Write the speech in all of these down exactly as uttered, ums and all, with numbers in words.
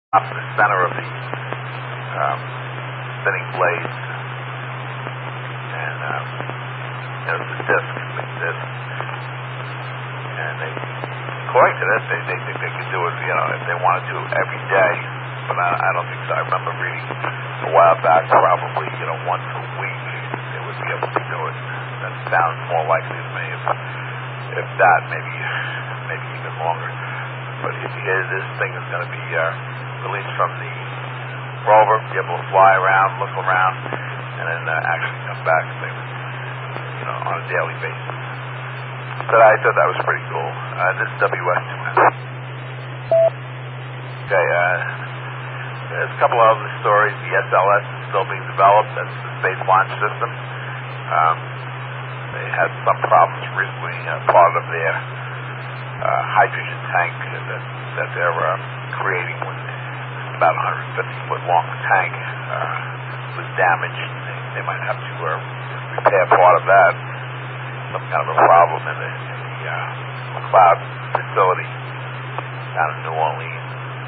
up in the center of the um, spinning blades, and um, there's a disc, a big disc, and they, according to this, they, they think they can do it, you know, if they wanted to every day, but I, I don't think so. I remember reading a while back, probably, you know, once a week they would be able to do it. That sounds more likely to me, if, if that, maybe, maybe even longer. But if, if this thing is going to be uh, released from the rover, be able to fly around, look around, and then uh, actually come back, you know, on a daily basis. But I thought that was pretty cool. Uh, this is W S two N. Okay, uh, there's a couple of other stories. The S L S is still being developed. That's the Space Launch System. Um, they had some problems recently. Uh, part of their uh, hydrogen tank that, that they're uh, creating, with about one hundred fifty foot long tank, uh, was damaged. They, they might have to uh, repair part of that. Some kind of a problem in the, in the uh, McLeod facility down in New Orleans.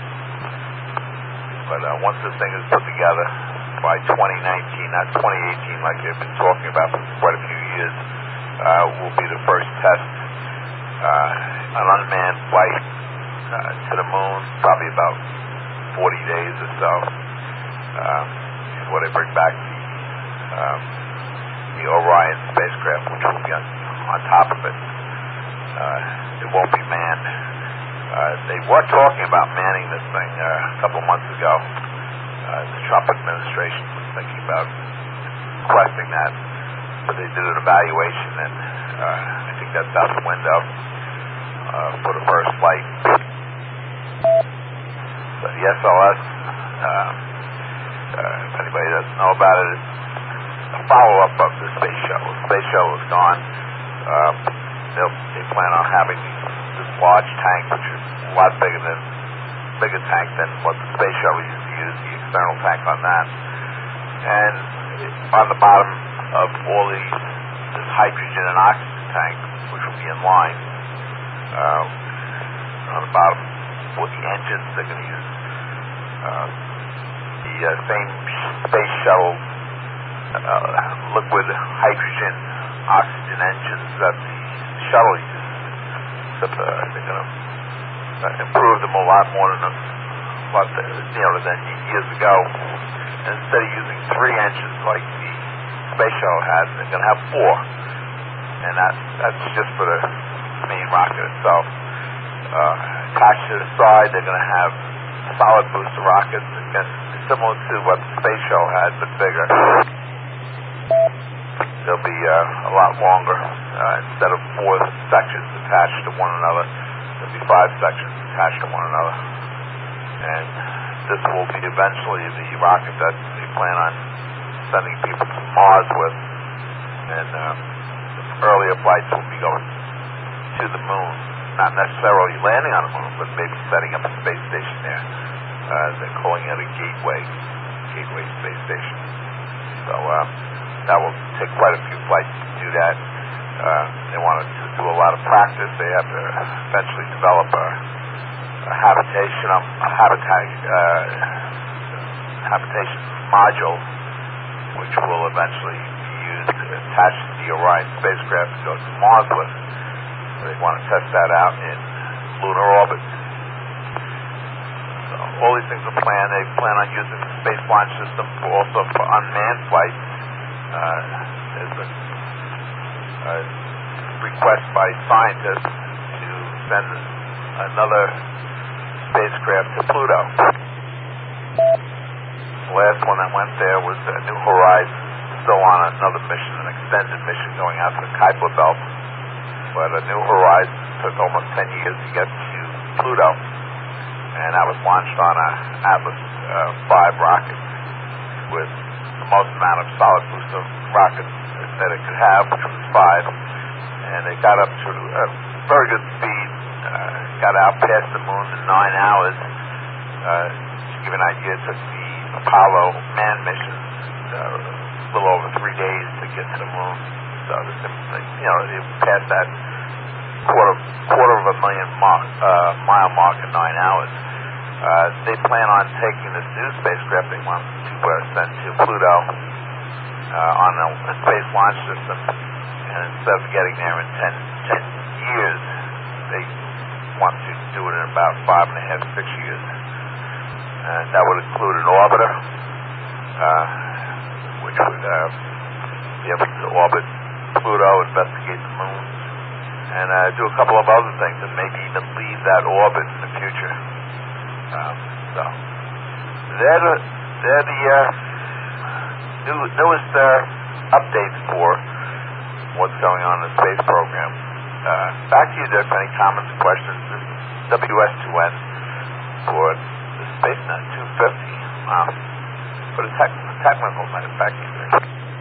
But uh, once this thing is put together by twenty nineteen, not twenty eighteen like they've been talking about for quite a few years, uh, will be the first test, uh, an unmanned flight uh, to the moon, probably about forty days or so, um, before they bring back the um, the Orion spacecraft, which will be on, on top of it. Uh, it won't be manned. Uh, they were talking about manning this thing uh, a couple months ago. Uh, the Trump administration was thinking about requesting that, but they did an evaluation, and uh, I think that's out the window uh, for the first flight. So the S L S, um, uh, if anybody doesn't know about it, it's a follow-up of the space shuttle. The space shuttle is gone. Um, they plan on having this large tank, which is a lot bigger than bigger tank than what the space shuttle used to use, the external tank on that. And on the bottom of all these, this hydrogen and oxygen tank, which will be in line, um, on the bottom with the engines they're going to use. Uh, the uh, same space shuttle Uh, liquid hydrogen oxygen engines that the shuttle uses, except uh, they're going to uh, improve them a lot more than a lot, you know, than years ago. And instead of using three engines like the space shuttle has, they're going to have four, and that that's just for the main rocket itself. Uh, attached to the side, they're going to have solid booster rockets, again, similar to what the space shuttle had, but bigger. They'll be uh, a lot longer. Uh, instead of four sections attached to one another, there'll be five sections attached to one another. And this will be eventually the rocket that they plan on sending people to Mars with. And um, earlier flights will be going to the moon. Not necessarily landing on the moon, but maybe setting up a space station there. Uh, they're calling it a gateway, gateway space station. So, um, that will take quite a few flights to do that. Uh, they want to do a lot of practice. They have to eventually develop a, a habitation, a habitat, uh, habitation module, which will eventually be used to attach to the Orion spacecraft to go to Mars with. So they want to test that out in lunar orbit. So all these things are planned. They plan on using the Space Launch System for also for unmanned flights. Uh, there's a, a request by scientists to send another spacecraft to Pluto. The last one that went there was uh, New Horizons, still on another mission, an extended mission going out to the Kuiper Belt. But uh, New Horizons took almost ten years to get to Pluto, and that was launched on a Atlas uh, five rocket with the most amount of solid booster rockets that it could have, which was five, and it got up to a very good speed, uh, got out past the moon in nine hours. Uh, to give you an idea, it took the Apollo manned missions uh, a little over three days to get to the moon. So, you know, it passed that quarter quarter of a million mark, uh, mile mark in nine hours. Uh, they plan on taking this new spacecraft they want to uh, send to Pluto uh, on a, a space launch system, and instead of getting there in ten, ten years, they want to do it in about five and a half, six years. And that would include an orbiter, uh, which would uh, be able to orbit Pluto, investigate the moon, and uh, do a couple of other things, and maybe even leave that orbit in the future. Um, so they're the, they're the uh, new, newest uh, updates for what's going on in the space program. Uh, back to you, Dick, for any comments or questions. This is W S two N for the SpaceNet two fifty. Wow. For the tech, technical side, back to you, Dick.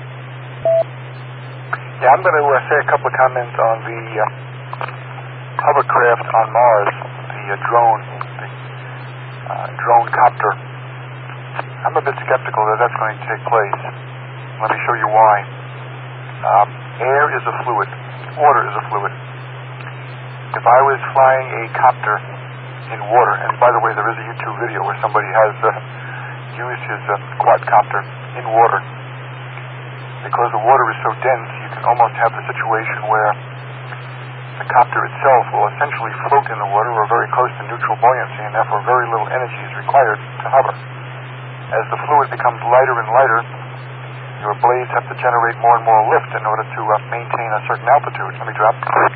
Yeah, I'm going to uh, say a couple of comments on the uh, hovercraft on Mars, the uh, drone, the uh, drone copter. I'm a bit skeptical that that's going to take place. Let me show you why. Um, air is a fluid. Water is a fluid. If I was flying a copter in water, and by the way, there is a YouTube video where somebody has uh, used his uh, quadcopter in water. Because the water is so dense, you can almost have the situation where the copter itself will essentially float in the water or very close to neutral buoyancy, and therefore very little energy is required to hover. As the fluid becomes lighter and lighter, your blades have to generate more and more lift in order to uh, maintain a certain altitude. Let me drop.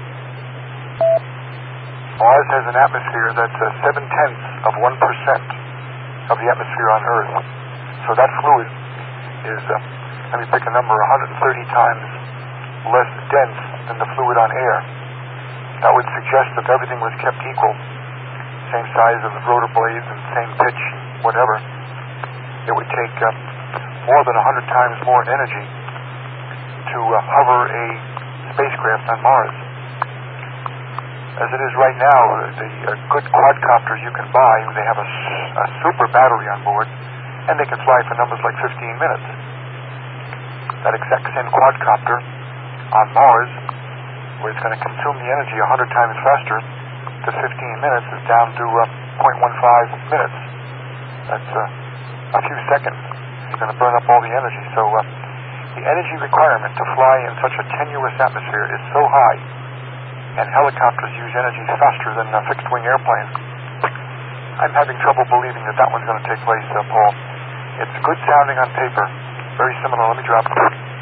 Mars has an atmosphere that's uh, seven-tenths of one percent of the atmosphere on Earth. So that fluid is... Uh, let me pick a number, one hundred thirty times less dense than the fluid on air. That would suggest that if everything was kept equal, same size of the rotor blades and same pitch, whatever, it would take uh, more than one hundred times more energy to uh, hover a spacecraft on Mars. As it is right now, the uh, good quadcopters you can buy, they have a, a super battery on board, and they can fly for numbers like fifteen minutes. That exact same quadcopter on Mars, where it's going to consume the energy one hundred times faster, to fifteen minutes is down to uh, zero point one five minutes. That's uh, a few seconds. You're going to burn up all the energy. So uh, the energy requirement to fly in such a tenuous atmosphere is so high, and helicopters use energy faster than uh, fixed-wing airplanes. I'm having trouble believing that that one's going to take place, uh, Paul. It's good sounding on paper. Very similar, let me drop.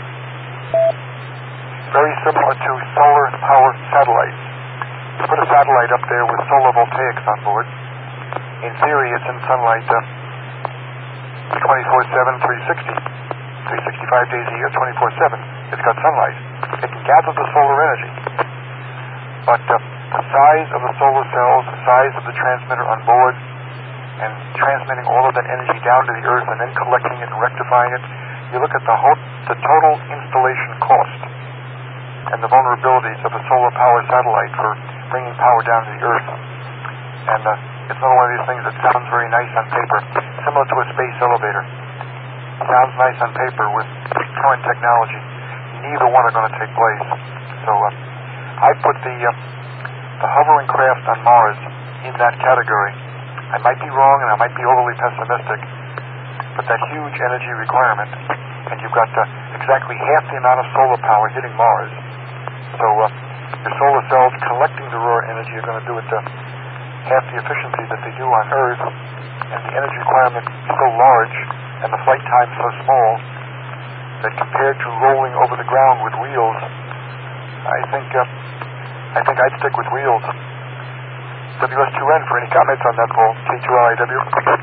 Very similar to solar power satellites. You put a satellite up there with solar voltaics on board. In theory, it's in sunlight uh, twenty-four seven, three sixty, three hundred sixty-five days a year, twenty-four seven. It's got sunlight. It can gather the solar energy. But uh, the size of the solar cells, the size of the transmitter on board, and transmitting all of that energy down to the Earth and then collecting it and rectifying it, you look at the whole, the total installation cost and the vulnerabilities of a solar power satellite for bringing power down to the Earth. And uh, it's not one of these things that sounds very nice on paper, similar to a space elevator. Sounds nice on paper with current technology. Neither one are going to take place. So uh, I put the, uh, the hovering craft on Mars in that category. I might be wrong and I might be overly pessimistic, but that huge energy requirement, and you've got uh, exactly half the amount of solar power hitting Mars. So uh, your solar cells collecting the raw energy are going to do it to half the efficiency that they do on Earth, and the energy requirement is so large and the flight time so small that compared to rolling over the ground with wheels, I think uh, I think I'd stick with wheels. W S two N for any comments on that, Paul. K two L I W.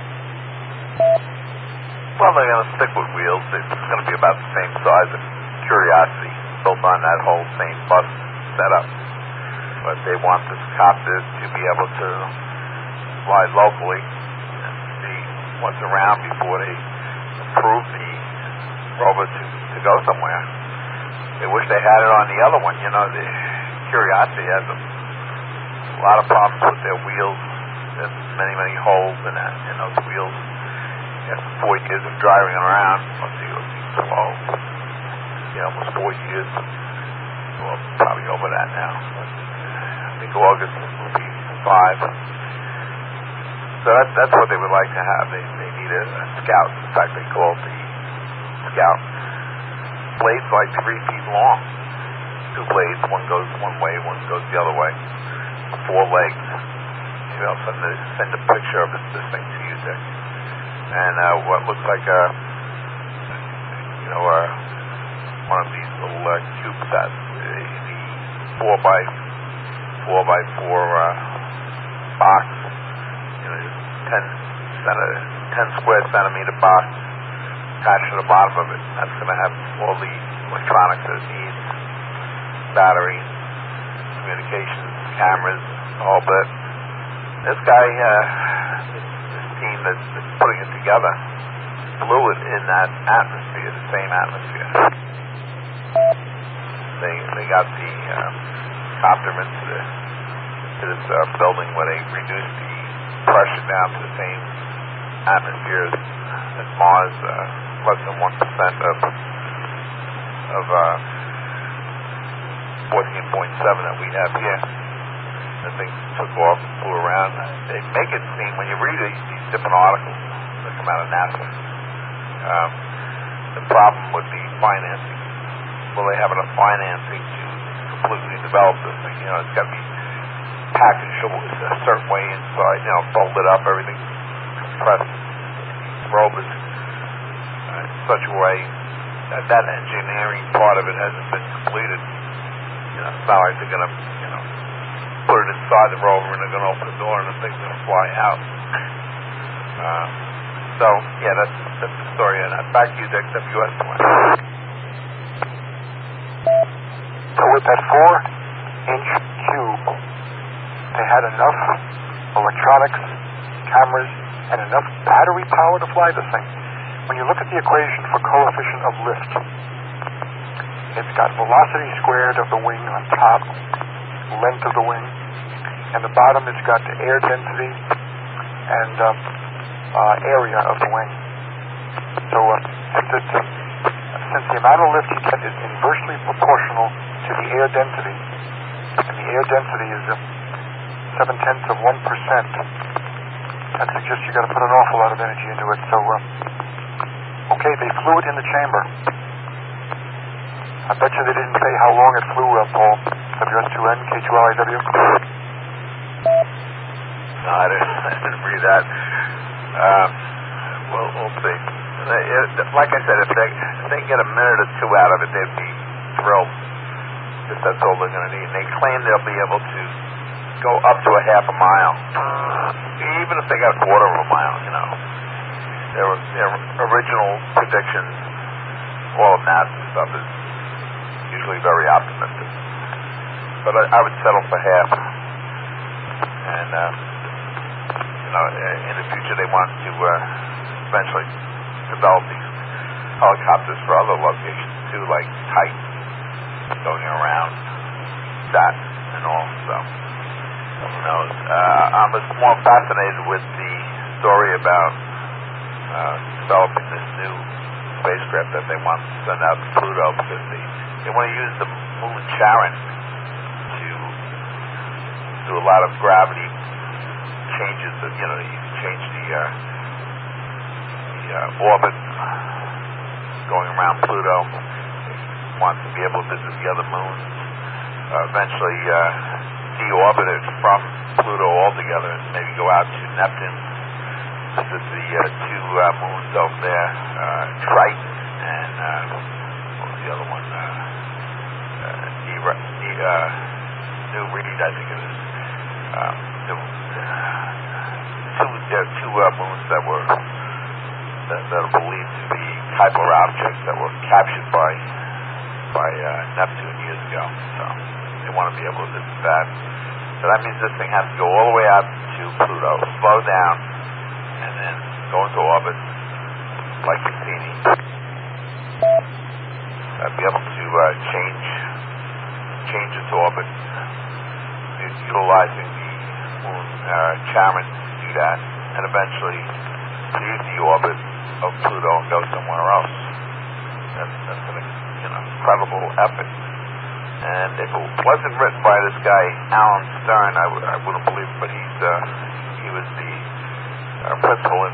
Well, they're going to stick with wheels. It's going to be about the same size of Curiosity, built on that whole same bus setup. But they want this copter to be able to fly locally and see what's around before they approve the rover to, to go somewhere. They wish they had it on the other one. You know, the Curiosity has a, a lot of problems with their wheels. There's many, many holes in, that, in those wheels. After four years of driving around, let's see, it'll be twelve, yeah, almost four years. Well, probably over that now. But I think August will be five. So that, that's what they would like to have. They, they need a, a scout. In fact, they call it the scout. Blades like three feet long. Two blades. One goes one way, one goes the other way. Four legs. Maybe I'll send a, send a picture of this, this thing to you, Dick. And uh, what looks like a, you know, uh, one of these little uh, cube sets. The, the four by four by four uh, box. You know, ten centi ten square centimeter box attached to the bottom of it. That's going to have all the electronics that it needs: battery, communications, cameras, the whole bit. This guy, uh, this, this team that's, that's putting it together, blew it in that atmosphere, the same atmosphere. They they got the uh, copter into the, to this uh, building where they reduced the pressure down to the same atmosphere as, as Mars, uh, less than one percent of of uh, fourteen point seven that we have here. The thing took off and flew around. They make it seem, when you read these, these different articles that come out of NASA, um, the problem with the financing. Well, they have enough financing to completely develop this thing. You know, it's got to be packaged a certain way inside, you know, folded up, everything compressed, rovers uh, in such a way that that engineering part of it hasn't been completed. You know, it's not like they're going to, you know, put it inside the rover and they're going to open the door and the thing's going to fly out. Uh, so, yeah, that's that's the story. And back to you, Dick, W S plan. So with that four-inch cube, they had enough electronics, cameras, and enough battery power to fly this thing. When you look at the equation for coefficient of lift, it's got velocity squared of the wing on top, length of the wing, and the bottom it's got the air density and um, uh, area of the wing. So uh, since, it's, uh, since the amount of lift you get is inversely proportional to the air density, and the air density is uh, seven tenths of one percent, that suggests you got to put an awful lot of energy into it. So, uh, okay, they flew it in the chamber. I bet you they didn't say how long it flew, uh, Paul. W S two N, K two L I W. No, I didn't, I didn't read that. Um, well, we'll see. They, it, like I said, if they, if they can get a minute or two out of it, they'd be thrilled. Because that's all they're going to need. And they claim they'll be able to go up to a half a mile. Even if they got a quarter of a mile, you know. Their, their original predictions, all of NASA stuff is usually very optimistic. But I, I would settle for half. And, uh, you know, in the future they want to uh, eventually develop these helicopters for other locations too, like Titan, going around that and all. So, who knows? Uh, I'm more fascinated with the story about uh, developing this new spacecraft that they want to send out to Pluto, because they, they want to use the moon Charon to do a lot of gravity changes. That, you know, you can change the, uh, the uh, orbit going around Pluto. They want to be able to visit the other moons. Uh, eventually uh, deorbit it from Pluto altogether and maybe go out to Neptune. Visit the uh, two uh, moons over there, uh, Triton and uh, what was the other one? Uh, uh, New, uh, New Reed, I think it is. Uh, the, uh, two there are two uh, moons that were that, that are believed to be Kuiper objects that were captured by by uh, Neptune years ago. So they want to be able to visit that. So that means this thing has to go all the way out to Pluto, slow down, and then go into orbit like Cassini. Uh, be able to uh, change change its orbit, utilizing the moon uh, Charon to do that, and eventually leave the orbit of Pluto and go somewhere else. That's, that's an you know, incredible epic. And if it wasn't written by this guy, Alan Stern, I, w- I wouldn't believe it, but he's, uh, he was the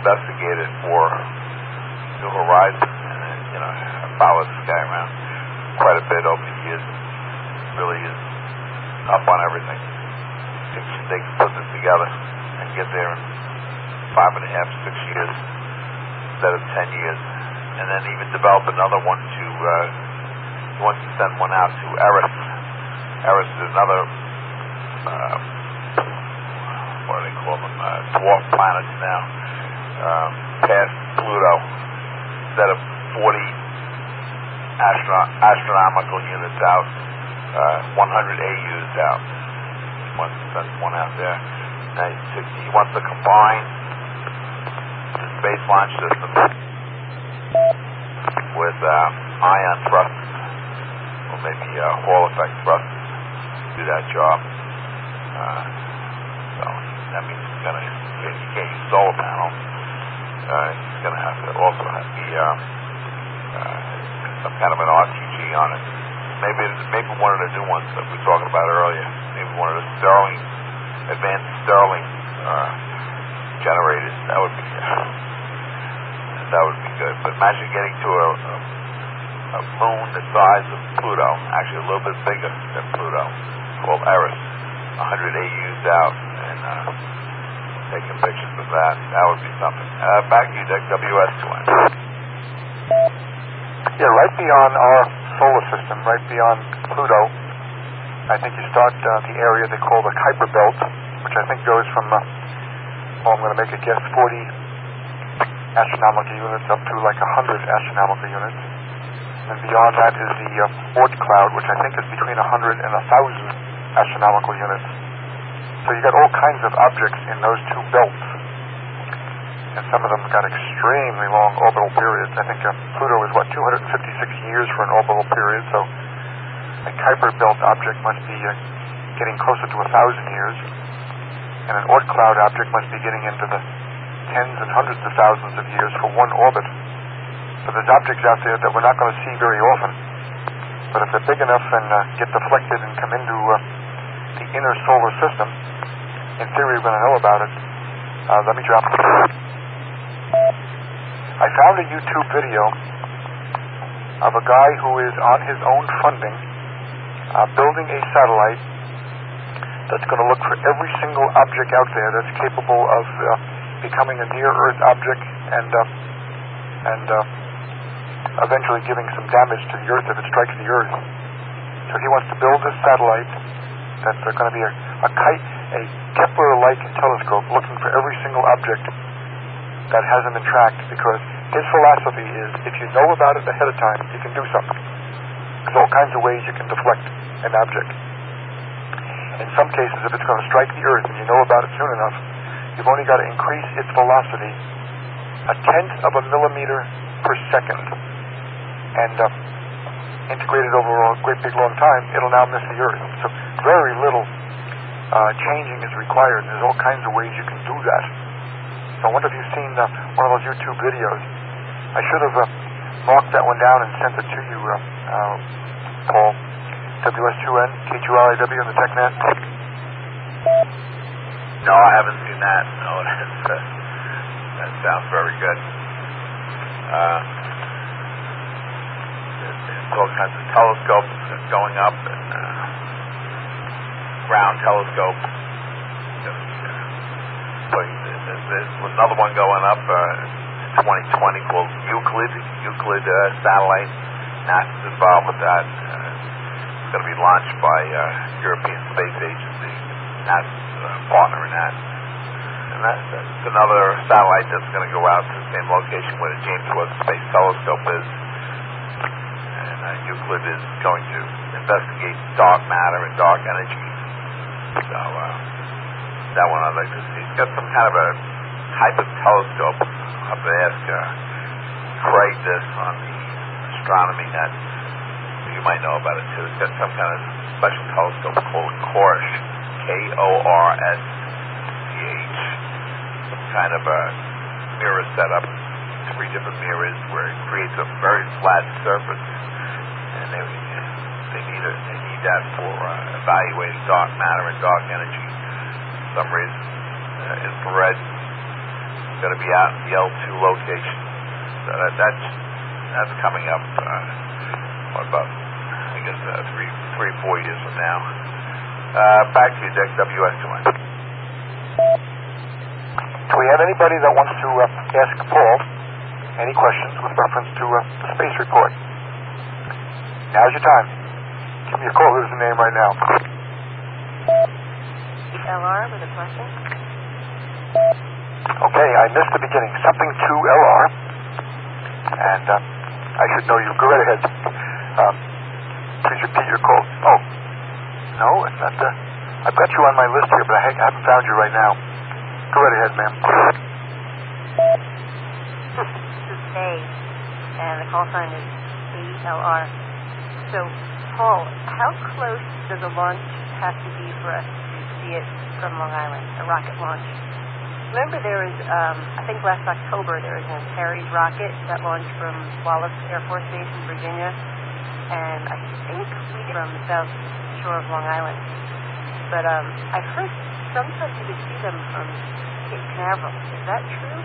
investigated for New Horizons, and uh, you know, I followed this guy around quite a bit over the years. Really is up on everything. Thinks they can put this together and get there in five and a half, six years instead of ten years, and then even develop another one to. Uh, he wants to send one out to Eris. Eris is another. Uh, what do they call them? Uh, dwarf planets now. Um, past Pluto, instead of forty astro- astronomical units out, uh, one hundred A Us out. He wants to send one out there. Now he, he wants to combine the Space Launch System with uh, ion thrusters, or maybe uh, Hall effect thrusters, to do that job. Uh, so that means he's gonna you can't use solar panels. Uh, he's going to have to also have be uh, uh, some kind of an R T G on it. Maybe maybe one of the new ones that we were talking about earlier. Maybe one of the Stirling, advanced Stirling uh, generators. That would be uh, that would be good. But imagine getting to a, a, a moon the size of Pluto, actually a little bit bigger than Pluto, called Eris, one hundred A Us out, and uh, taking pictures of that. That would be something. Uh, back to you, Dick, W S two N. Yeah, right beyond our solar system, right beyond Pluto, I think you start uh, the area they call the Kuiper Belt, which I think goes from, uh, well, I'm going to make a guess, forty astronomical units up to like one hundred astronomical units. And beyond that is the uh, Oort cloud, which I think is between one hundred and one thousand astronomical units. So you got all kinds of objects in those two belts, and some of them got extremely long orbital periods. I think uh, Pluto is, what, two hundred fifty-six years for an orbital period, so a Kuiper Belt object must be uh, getting closer to a thousand years, and an Oort cloud object must be getting into the tens and hundreds of thousands of years for one orbit. So there's objects out there that we're not going to see very often, but if they're big enough and uh, get deflected and come into uh, the inner solar system, in theory we're going to know about it. Uh, let me drop it. I found a YouTube video of a guy who is on his own funding uh, building a satellite that's going to look for every single object out there that's capable of uh, becoming a near-Earth object and uh, and uh, eventually giving some damage to the Earth if it strikes the Earth. So he wants to build this satellite that's uh, going to be a, a kite, a Kepler-like telescope looking for every single object that hasn't been tracked, because his philosophy is if you know about it ahead of time, you can do something. There's all kinds of ways you can deflect an object. In some cases, if it's going to strike the Earth and you know about it soon enough, you've only got to increase its velocity a tenth of a millimeter per second, and uh, integrated over a great big long time, it'll now miss the Earth. So very little uh, changing is required, and there's all kinds of ways you can do that. So I wonder if you've seen uh, one of those YouTube videos. I should have uh, marked that one down and sent it to you, uh, uh, Paul. W S two N, K two R I W on the TechNet. No, I haven't seen that. No, that's, uh, that sounds very good. Uh, there's all kinds of telescopes going up, and uh, ground telescopes. There's, there's another one going up uh, in twenty twenty called Euclid, Euclid uh, satellite. NASA's involved with that. Uh, it's going to be launched by uh, European Space Agency. NASA's uh, partner in that. And that, that's another satellite that's going to go out to the same location where the James Webb Space Telescope is. And uh, Euclid is going to investigate dark matter and dark energy. So uh, that one I'd like to see. It's got some kind of a type of telescope. I'll have to ask uh, Craig this on the astronomy net. You might know about it too. It's got some kind of special telescope called Korish, K O R S C H. Some kind of a mirror setup, three different mirrors where it creates a very flat surface, and they they need a, they need that for uh, evaluating dark matter and dark energy. For some reason, uh, infrared going to be out in the L two location. So that, that's that's coming up. Uh, what about? I guess uh, three, three, four years from now. Uh, back to you, Dick. W S two one. Do we have anybody that wants to uh, ask Paul any questions with reference to uh, the space report? Now's your time. Give me a call. There's a name right now. L R with a question. Okay, I missed the beginning. Something to L R. And uh, I should know you. Go right ahead. Um, please repeat your call. Oh, no, it's not. Uh, I've got you on my list here, but I haven't found you right now. Go right ahead, ma'am. This is A, and the call sign is A L R. So, Paul, how close does a launch have to be for us to see it from Long Island, a rocket launch? Remember there was, um, I think last October, there was an Antares rocket that launched from Wallops Air Force Base in Virginia, and I think we did from the south shore of Long Island. But um, I've heard sometimes you could see them from Cape Canaveral. Is that true?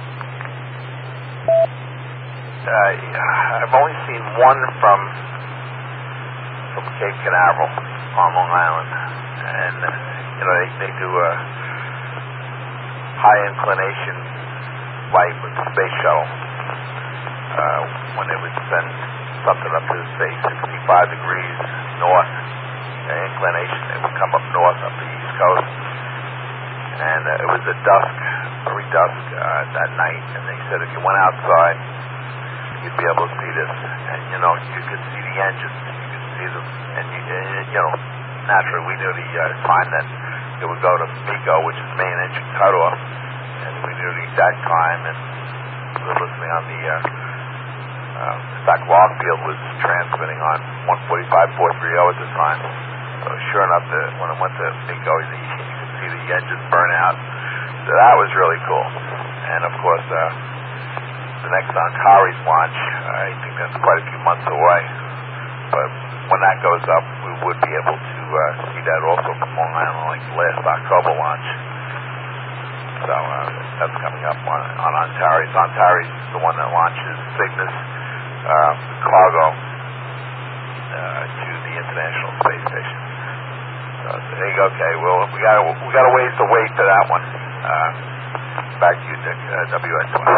Uh, I've only seen one from from Cape Canaveral on Long Island, and uh, you know they they do a high inclination flight with the space shuttle uh, when they would send something up to say sixty-five degrees north uh, inclination. They would come up north up the East Coast, and uh, it was at dusk, very dusk uh, that night. And they said if you went outside, you'd be able to see this, and you know you could see the engines, you could see them, and you, you know naturally we knew the uh, time that it would go to MECO, which is main engine cutoff, and we knew the exact time, and we were listening on the uh, uh, in fact Longfield was transmitting on one forty-five four thirty at the time. So sure enough, the, when it went to MECO, the, you could see the engines burn out. So that was really cool. And of course, uh, the next Antares launch, I think that's quite a few months away. But when that goes up, we would be able to uh, see that also from Long Island, like the last October launch. So uh, that's coming up on, on Antares. Antares is the one that launches Cygnus uh, cargo uh, to the International Space Station. So there you go. Okay, well we got we got a ways to wait for that one. Uh, back to you, Dick. Uh, W S one.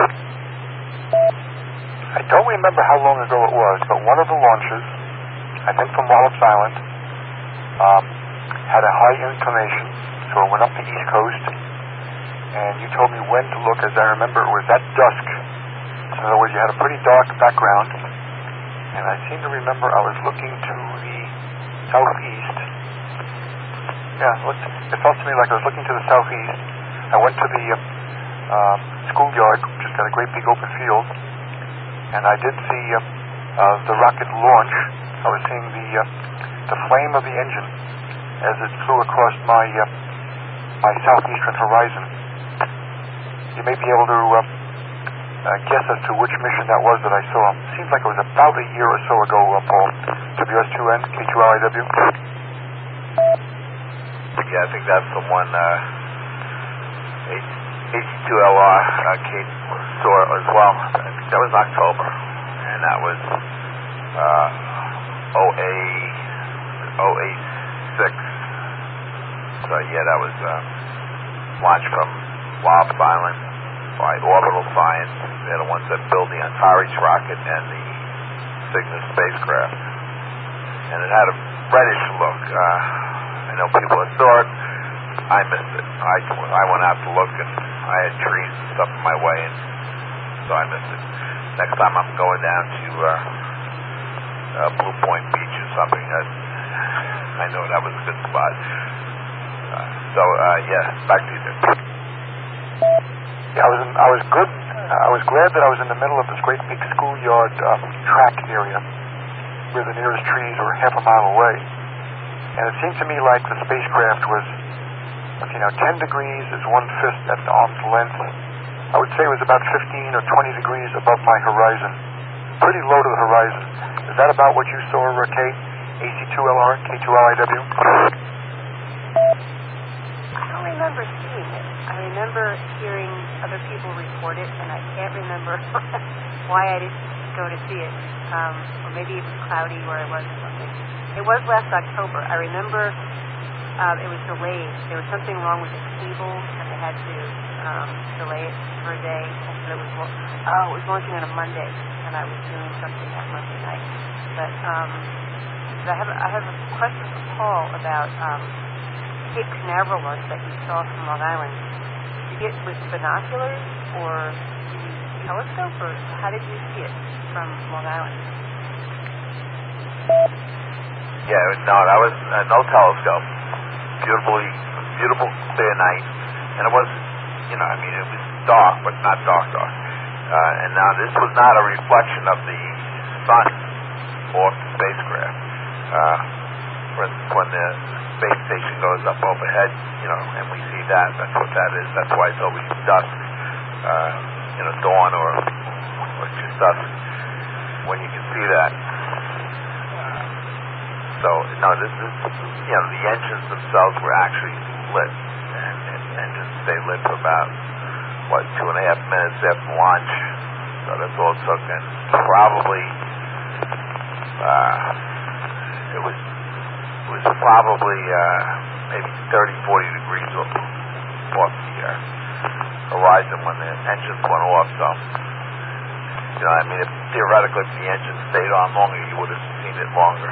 I don't remember how long ago it was, but one of the launches, I think from Wallops Island, um, had a high inclination, so it went up the East Coast, and you told me when to look. As I remember, it was at dusk. So in other words, you had a pretty dark background, and I seem to remember I was looking to the southeast. Yeah, it felt to me like I was looking to the southeast. I went to the uh, uh, schoolyard, which has got a great big open field, and I did see uh, uh, the rocket launch. I was seeing the uh, the flame of the engine as it flew across my uh, my southeastern horizon. You may be able to uh, uh, guess as to which mission that was that I saw. Seems like it was about a year or so ago, uh, Paul. W S two N, K two L I W. Yeah, I think that's the one. Uh, H two L R uh, Kate saw as well. I think that was October, and that was uh, oh eight six. So yeah, that was uh, launched from Wallops Island by Orbital Science. They're the ones that build the Antares rocket and the Cygnus spacecraft, and it had a reddish look. Uh, I know people that saw it. I missed it. I, I went out to look, and I had trees and stuff in my way, and so I missed it. Next time I'm going down to uh, uh, Blue Point Beach or something. I, I know that was a good spot. Uh, so uh, yeah, back to you, Dick. Yeah, I was in, I was good. I was glad that I was in the middle of this great big schoolyard um, track area, where the nearest trees were half a mile away, and it seemed to me like the spacecraft was, you know, ten degrees is one fist at the arm's length. I would say it was about fifteen or twenty degrees above my horizon, pretty low to the horizon. Is that about what you saw, uh, K? A C two L R, K two L I W? I don't remember seeing it. I remember hearing other people report it, and I can't remember why I didn't go to see it. Um, or maybe it was cloudy where I was or something. It was last October. I remember um, it was delayed. There was something wrong with the cable, and they had to um, delay it for a day. And so it was oh, it was launching on a Monday, and I was doing something that Monday night. But um, but I have I have a question for Paul about um, Cape Canaveral launch that you saw from Long Island. Did you see it with binoculars or telescope, or how did you see it from Long Island? Yeah, no, that was uh, no telescope. Beautifully, beautiful day and night, and it was, you know, I mean, it was dark, but not dark dark. Uh, and now this was not a reflection of the sun off the spacecraft. Uh, for instance, when the space station goes up overhead, you know, and we see that, that's what that is. That's why it's always dusk, uh, you know, dawn or, or just dusk when you can see that. So, no, this is, you know, the engines themselves were actually lit, and, and engines stayed lit for about, what, two and a half minutes after launch. So that's all it took, and probably, uh, it was, it was probably, uh, maybe thirty, forty degrees off, off the uh, horizon when the engines went off, so, you know, I mean, if, theoretically, if the engine stayed on longer, you would have seen it longer.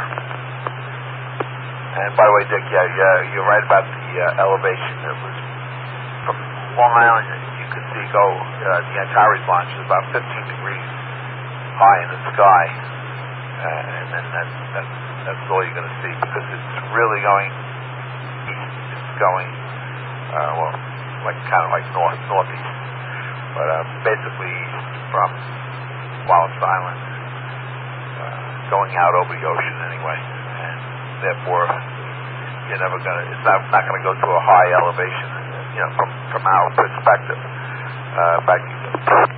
And by the way, Dick, yeah, yeah, you're right about the uh, elevation. It was from Long Island. You could see go uh, the Antares launch is about fifteen degrees high in the sky, uh, and then that's that's that's all you're going to see because it's really going east. It's going uh, well, like kind of like north northeast, but uh, basically from Wallis Island, uh, going out over the ocean anyway. Therefore, you're never gonna. It's not not gonna go to a high elevation, you know, from from our perspective. Uh, back to you.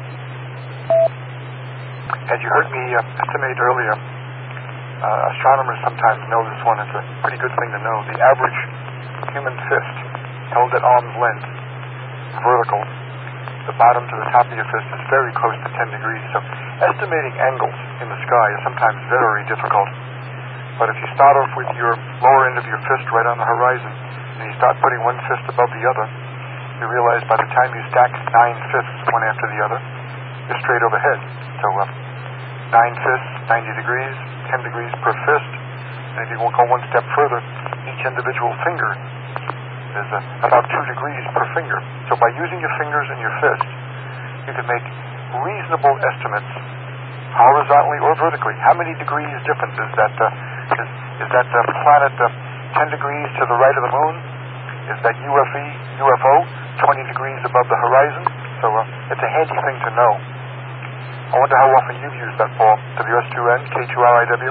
As you heard me uh, estimate earlier, uh, astronomers sometimes know this one. It's a pretty good thing to know. The average human fist, held at arm's length, vertical, the bottom to the top of your fist is very close to ten degrees. So, estimating angles in the sky is sometimes very difficult. But if you start off with your lower end of your fist right on the horizon, and you start putting one fist above the other, you realize by the time you stack nine fists one after the other, you're straight overhead. So uh, nine fists, ninety degrees, ten degrees per fist. And if you go one step further, each individual finger is uh, about two degrees per finger. So by using your fingers and your fist, you can make reasonable estimates, horizontally or vertically. How many degrees difference is that? Uh, Is, is that uh, planet uh, ten degrees to the right of the moon? Is that U F E, U F O, twenty degrees above the horizon? So uh, it's a handy thing to know. I wonder how often you've used that, Paul. W S two N, K two R I W?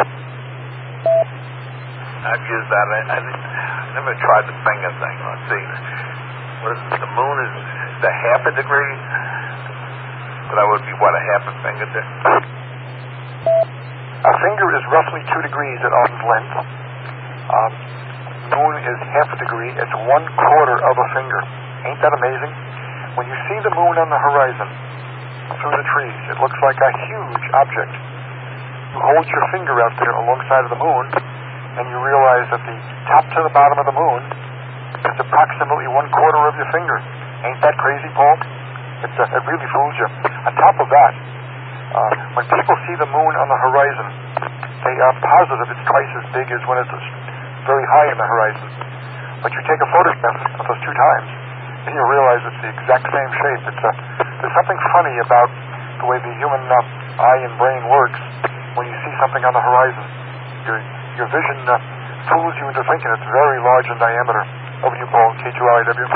I've used that. I, I, I never tried the finger thing. Let's see. What is it? The moon is, is a half a degree? So that would be, what, a half a finger? There? A finger is roughly two degrees at arm's length. Um, moon is half a degree. It's one quarter of a finger. Ain't that amazing? When you see the moon on the horizon through the trees, it looks like a huge object. You hold your finger out there alongside of the moon, and you realize that the top to the bottom of the moon is approximately one quarter of your finger. Ain't that crazy, Paul? It's, uh, it really fools you. On top of that, Uh, when people see the moon on the horizon, they are positive it's twice as big as when it's very high in the horizon. But you take a photograph of those two times, and you realize it's the exact same shape. It's uh, there's something funny about the way the human uh, eye and brain works when you see something on the horizon. Your, your vision uh, fools you into thinking it's very large in diameter. Over to you, Paul, K two R I W.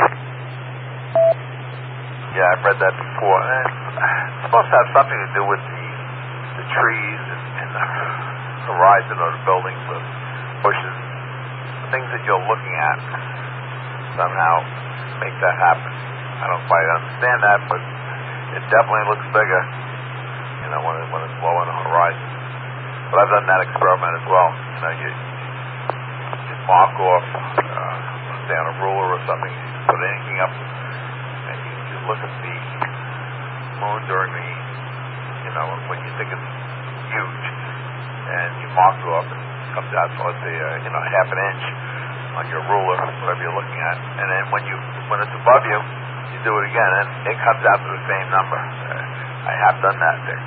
Yeah, I've read that before. It's supposed to have something to do with the the trees and, and the horizon or the buildings or bushes, things that you're looking at somehow make that happen. I don't quite understand that, but it definitely looks bigger, you know, when, it, when it's low on the horizon. But I've done that experiment as well. You know, you, you mark off, uh, say on a ruler or something, you put anything up look at the moon during the, you know, when you think it's huge, and you mark it off, and it comes out to, let's say, uh, you know, half an inch on your ruler, whatever you're looking at, and then when you when it's above you, you do it again, and it comes out to the same number. Uh, I have done that there.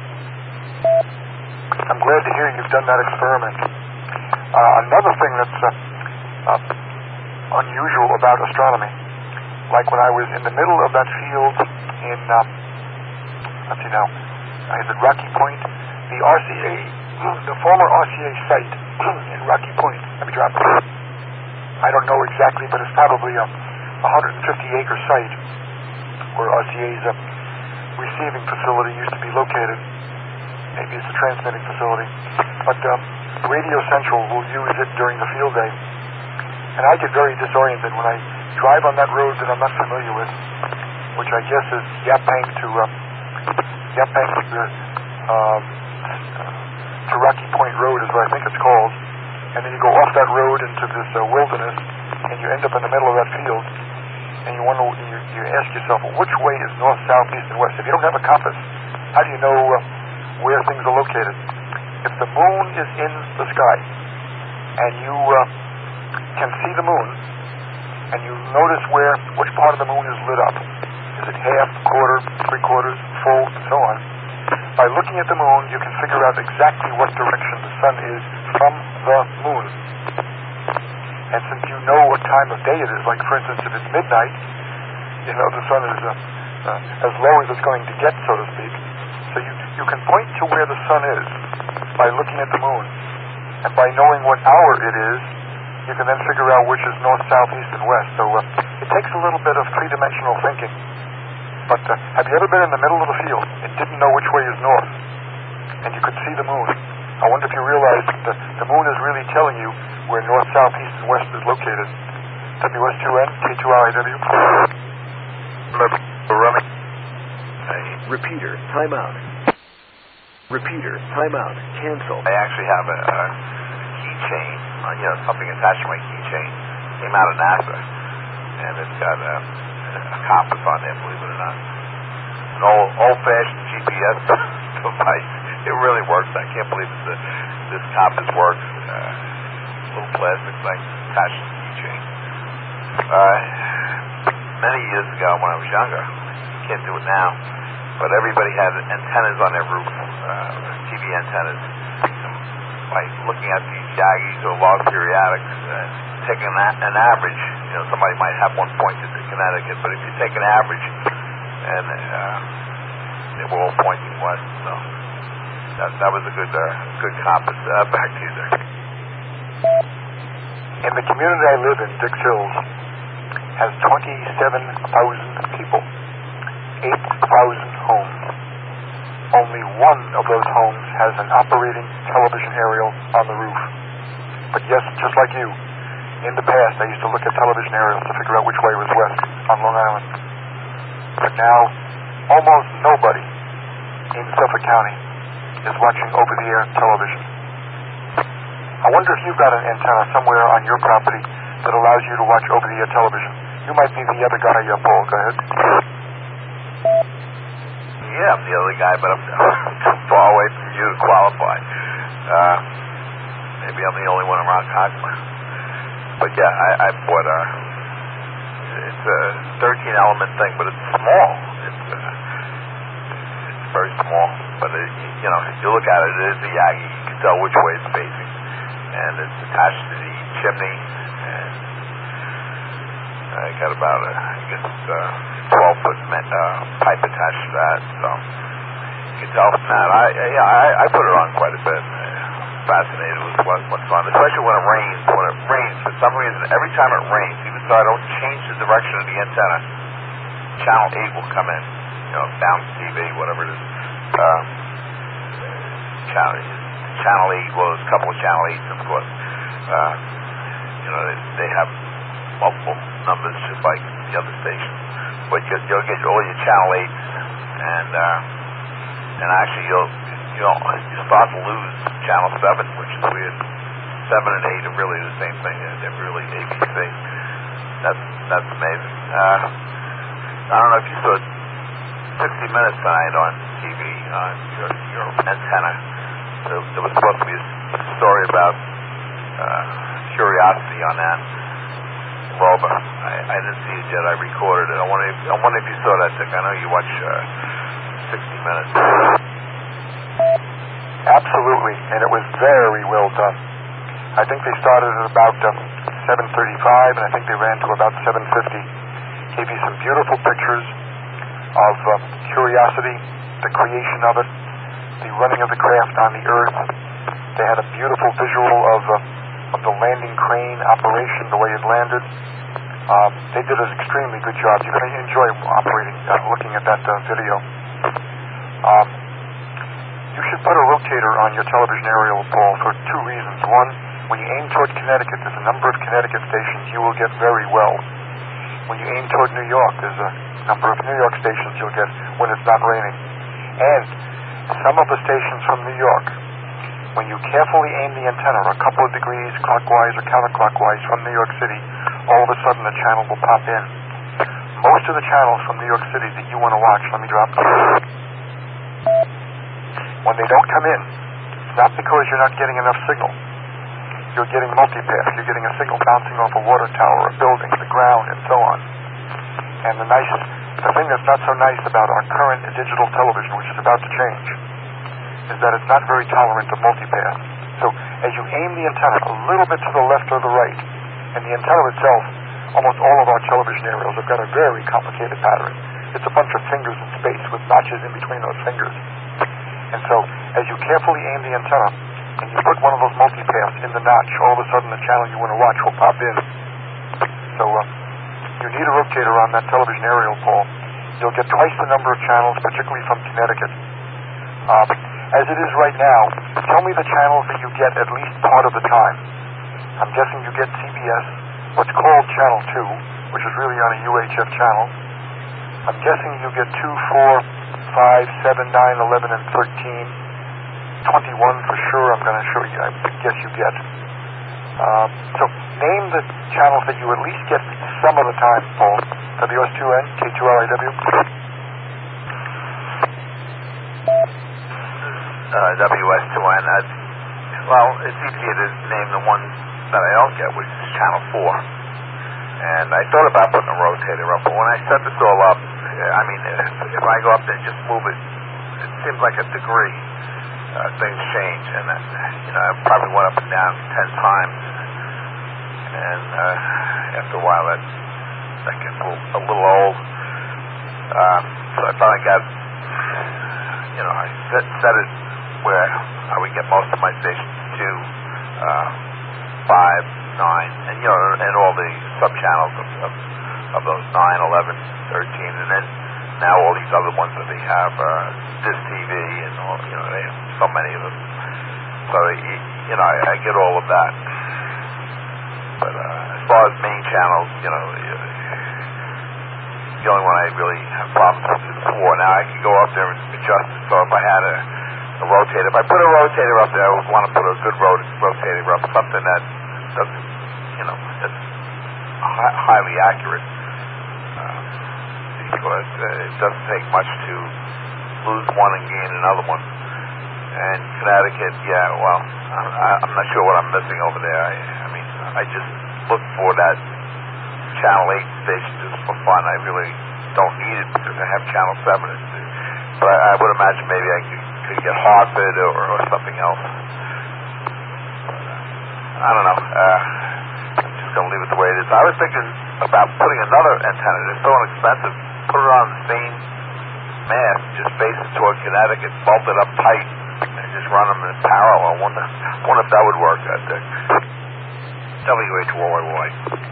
I'm glad to hear you've done that experiment. Uh, another thing that's uh, uh, unusual about astronomy, like when I was in the middle of that field in, uh, let's see now, is it Rocky Point? The R C A, the former R C A site in Rocky Point. Let me drop it. I don't know exactly, but it's probably a one hundred fifty acre site where R C A's uh, receiving facility used to be located. Maybe it's a transmitting facility. But uh, Radio Central will use it during the field day. And I get very disoriented when I drive on that road that I'm not familiar with, which I guess is Yaphank to uh, Yaphank to, uh, to Rocky Point Road is what I think it's called. And then you go off that road into this uh, wilderness, and you end up in the middle of that field, and you wonder, you, you ask yourself, which way is north, south, east, and west? If you don't have a compass, how do you know uh, where things are located? If the moon is in the sky, and you uh, can see the moon, and you notice where, which part of the moon is lit up, is it half, quarter, three quarters, full, and so on, by looking at the moon, you can figure out exactly what direction the sun is from the moon. And since you know what time of day it is, like for instance, if it's midnight, you know the sun is uh, uh, as low as it's going to get, so to speak. So you, you can point to where the sun is by looking at the moon. And by knowing what hour it is, you can then figure out which is north, south, east, and west. So uh, it takes a little bit of three-dimensional thinking. But uh, have you ever been in the middle of the field and didn't know which way is north, and you could see the moon? I wonder if you realize that the, the moon is really telling you where north, south, east, and west is located. W S two N, K two R I W. Running. Repeater, timeout. Repeater, timeout. Cancel. I actually have a, a keychain, uh, you know, something attached to my keychain. Came out of NASA, and it's got a, a compass on there, believe it or not. An old, old-fashioned G P S device. It really works. I can't believe that the, this compass works. Uh, little plastic thing attached to the keychain. Uh, many years ago, when I was younger, you can't do it now, but everybody had antennas on their roof, uh, T V antennas. By looking at these Yagis or log periodics, uh, taking an, an average, you know, somebody might have one pointed to Connecticut, but if you take an average, and uh, they were all pointing west, so that, that was a good, uh, good compass. Uh, back to you there. In the community I live in, Dix Hills, has twenty-seven thousand people, eight thousand homes. Only one of those homes has an operating television aerial on the roof. But yes, just like you, in the past I used to look at television aerials to figure out which way was west on Long Island. But now, almost nobody in Suffolk County is watching over-the-air television. I wonder if you've got an antenna somewhere on your property that allows you to watch over-the-air television. You might be the other guy, uh, Paul. Go ahead. Yeah, I'm the other guy, but I'm too far away from you to qualify. Uh, maybe I'm the only one around Conklin. But yeah, I, I bought a, it's a thirteen element thing, but it's small. It's, uh, it's very small. But it, you know, if you look at it, it is a Yagi. You can tell which way it's facing. And it's attached to the chimney. And I got about, a, I guess, uh, twelve foot uh, pipe attached to that. So you can tell from that. I, yeah, I, I put it on quite a bit. Fascinated with what, what's on, especially when it rains. When it rains, for some reason, every time it rains, even though I don't change the direction of the antenna, channel eight will come in. You know, Bounce T V, whatever it is. Um, channel, channel eight, well, there's a couple of channel eights, of course. Uh, you know, they, they have multiple numbers, just like the other stations. But you, you'll get all your channel eights, and uh, and actually you'll you know you start to lose channel seven, which is weird. Seven and eight are really the same thing. They're really A B C. That's that's amazing. Uh, I don't know if you saw sixty minutes tonight on T V, on your, your antenna. There, there was supposed to be a story about uh, Curiosity on that rover. I, I didn't see it yet. I recorded it. I wonder if, I wonder if you saw that, Dick. I know you watch uh, sixty minutes. Absolutely, and it was very well done. I think they started at about um, seven thirty-five, and I think they ran to about seven fifty. Gave you some beautiful pictures of uh, Curiosity, the creation of it, the running of the craft on the Earth. They had a beautiful visual of, uh, of the landing crane operation, the way it landed. Um, they did an extremely good job. You're going to enjoy operating, uh, looking at that uh, video. Um, you should put a rotator on your television aerial, Paul, for two reasons. One, when you aim toward Connecticut, there's a number of Connecticut stations you will get very well. When you aim toward New York, there's a number of New York stations you'll get when it's not raining. And some of the stations from New York, when you carefully aim the antenna a couple of degrees clockwise or counterclockwise from New York City, all of a sudden the channel will pop in. Most of the channels from New York City that you want to watch, let me drop them. When they don't come in, it's not because you're not getting enough signal. You're getting multipath. You're getting a signal bouncing off a water tower, a building, the ground, and so on. And the nice, the thing that's not so nice about our current digital television, which is about to change, is that it's not very tolerant of multipath. So as you aim the antenna a little bit to the left or the right, and the antenna itself, almost all of our television aerials have got a very complicated pattern. It's a bunch of fingers in space with notches in between those fingers. And so as you carefully aim the antenna, and you put one of those multipaths in the notch, all of a sudden the channel you want to watch will pop in. So uh, you need a rotator on that television aerial, Paul. You'll get twice the number of channels, particularly from Connecticut. Um, as it is right now, tell me the channels that you get at least part of the time. I'm guessing you get C B S, what's called Channel two, which is really on a U H F channel. I'm guessing you get two, four, five, seven, nine, eleven, and thirteen. twenty-one for sure, I'm going to show you, I guess you get. Um, so name the channels that you at least get some of the time, Paul. W S two N, K two L I W. Uh, W S two N, uh, well, it's easier to name the one that I don't get, which is Channel four. And I thought about putting a rotator up, but when I set this all up, I mean, if, if I go up there and just move it, it seems like a degree. Uh, things change, and uh, you know, I probably went up and down ten times, and uh, after a while that that gets a little, a little old. Um, so I finally got, you know, I set, set it where I would get most of my stations to uh, five, nine, and you know, and all the sub channels of, of of those nine, eleven, thirteen, and then now all these other ones that they have, uh, Dish T V, and all, you know, they have so many of them. So, you know, I, I get all of that. But uh, as far as main channels, you know, the only one I really have problems with is four. Now, I can go up there and adjust it. So if I had a, a rotator, if I put a rotator up there, I would want to put a good rot- rotator up, something that doesn't, you know, that's hi- highly accurate. Uh, because uh, it doesn't take much to lose one and gain another one. And Connecticut, yeah, well, I, I'm not sure what I'm missing over there. I, I mean, I just look for that Channel eight station just for fun. I really don't need it because I have Channel seven. But I, I would imagine maybe I could, could get Hartford or, or something else. But, uh, I don't know. Uh, I'm just going to leave it the way it is. I was thinking about putting another antenna. They're so inexpensive. Put it on the same mast, just face it toward Connecticut, bolt it up tight, and just run them in parallel. I wonder, wonder if that would work, I think. W H Y Y.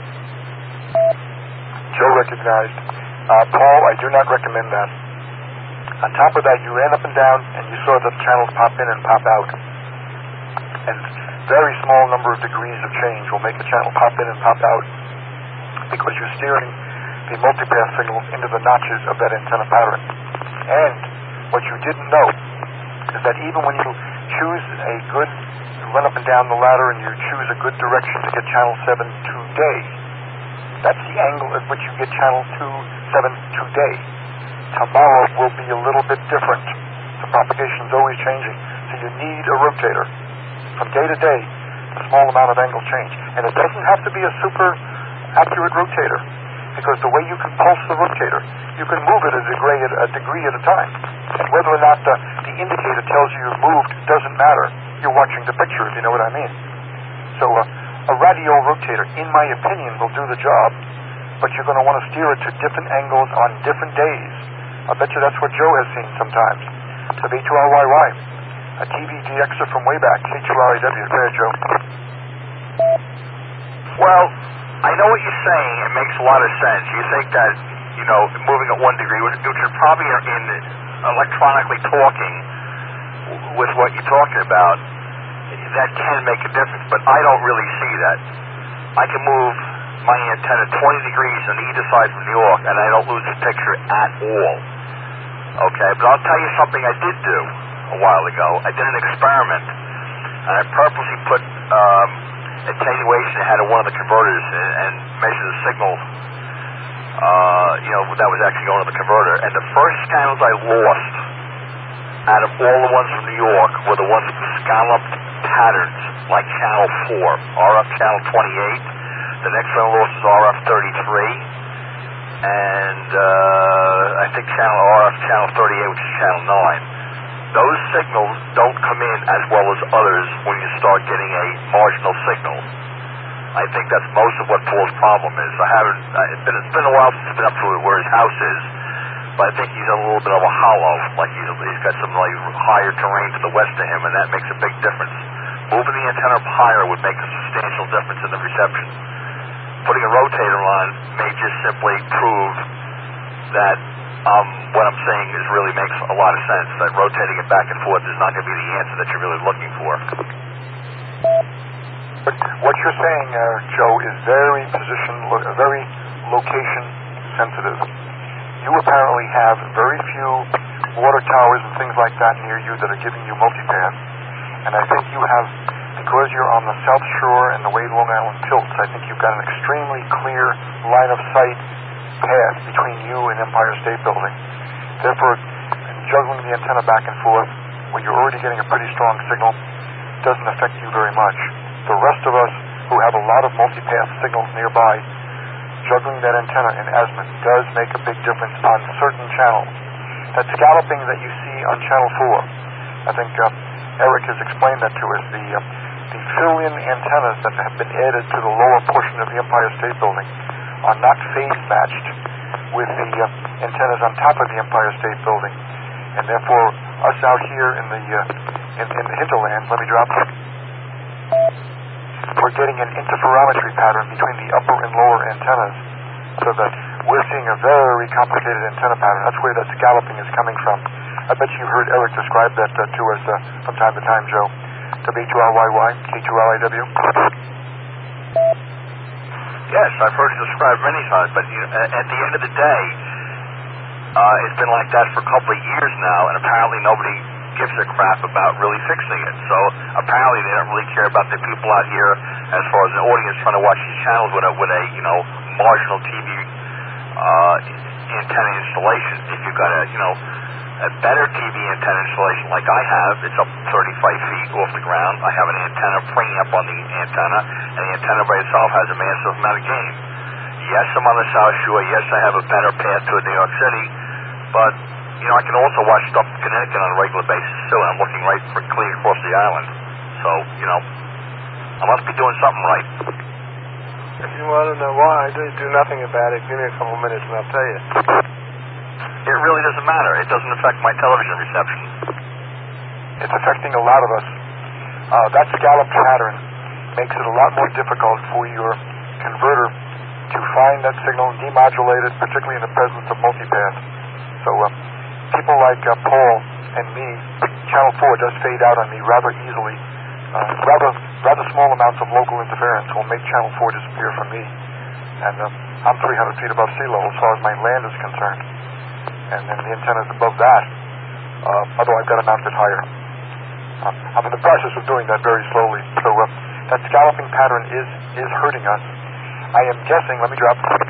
Joe recognized. Uh, Paul, I do not recommend that. On top of that, you ran up and down, and you saw the channels pop in and pop out. And very small number of degrees of change will make a channel pop in and pop out because you're steering the multipath signal into the notches of that antenna pattern. And what you didn't know is that even when you choose a good, run up and down the ladder and you choose a good direction to get channel seven today, that's the angle at which you get channel two seventh today. Tomorrow will be a little bit different. The propagation is always changing, so you need a rotator. From day to day, a small amount of angle change. And it doesn't have to be a super accurate rotator, because the way you can pulse the rotator, you can move it a degree at a, degree at a time. And whether or not the, the indicator tells you you've moved doesn't matter. You're watching the picture, if you know what I mean. So uh, a radial rotator, in my opinion, will do the job, but you're going to want to steer it to different angles on different days. I bet you that's what Joe has seen sometimes. To B two R Y Y, a T V D Xer from way back, K two R A W. Go ahead, Joe. Well, I know what you're saying. It makes a lot of sense. You think that, you know, moving at one degree, which which are probably in electronically talking with what you're talking about, that can make a difference. But I don't really see that. I can move my antenna twenty degrees on either side from New York, and I don't lose the picture at all. Okay, but I'll tell you something I did do a while ago. I did an experiment, and I purposely put um, attenuation ahead of one of the converters and, and measured the signal, uh, you know, that was actually going to the converter. And the first channels I lost out of all the ones from New York were the ones with scalloped patterns, like channel four, R F channel twenty-eight. The next one I lost was R F thirty-three. And uh, I think channel R F channel thirty-eight, which is channel nine. Those signals don't come in as well as others when you start getting a marginal signal. I think that's most of what Paul's problem is. I haven't. It's been, it's been a while since he's been up to where his house is, but I think he's in a little bit of a hollow. Like he's, he's got some like higher terrain to the west of him, and that makes a big difference. Moving the antenna up higher would make a substantial difference in the reception. Putting a rotator on may just simply prove that um, what I'm saying is really makes a lot of sense, that rotating it back and forth is not going to be the answer that you're really looking for. But what you're saying, uh, Joe, is very position, lo- very location sensitive. You apparently have very few water towers and things like that near you that are giving you multipath, and I think you have, because you're on the South Shore and the way Long Island tilts, I think you've got an extremely clear line of sight path between you and Empire State Building. Therefore, juggling the antenna back and forth when you're already getting a pretty strong signal doesn't affect you very much. The rest of us who have a lot of multipath signals nearby, juggling that antenna in azimuth does make a big difference on certain channels. That scalloping that you see on channel four, I think uh, Eric has explained that to us. The uh, The fill-in antennas that have been added to the lower portion of the Empire State Building are not phase-matched with the uh, antennas on top of the Empire State Building. And therefore, us out here in the uh, in, in the hinterlands, let me drop it, we're getting an interferometry pattern between the upper and lower antennas, so that we're seeing a very complicated antenna pattern. That's where that scalloping is coming from. I bet you heard Eric describe that uh, to us uh, from time to time, Joe. To B two R Y Y, K two R I W. Yes, I've heard it described many times, but you know, at the end of the day, uh, it's been like that for a couple of years now, and apparently nobody gives a crap about really fixing it. So apparently they don't really care about the people out here as far as an audience trying to watch these channels with a, with a you know, marginal T V uh, antenna installation. If you've got a, you know, a better T V antenna installation like I have, it's up thirty-five feet off the ground. I have an antenna bringing up on the antenna, and the antenna by itself has a massive amount of gain. Yes, I'm on the South Shore. Yes, I have a better path to New York City, but, you know, I can also watch stuff in Connecticut on a regular basis, too, and I'm looking right for clear across the island. So, you know, I must be doing something right. If you want to know why, do, do nothing about it. Give me a couple minutes and I'll tell you. It really doesn't matter. It doesn't affect my television reception. It's affecting a lot of us. Uh, that scallop pattern makes it a lot more difficult for your converter to find that signal and demodulate it, particularly in the presence of multipath. So uh, people like uh, Paul and me, channel four does fade out on me rather easily. Uh, rather rather small amounts of local interference will make channel four disappear from me. And uh, I'm three hundred feet above sea level as far as my land is concerned. And then the antenna's above that, uh, although I've got it mounted higher. Uh, I'm in the process of doing that very slowly. So uh, that scalloping pattern is, is hurting us. I am guessing, let me drop,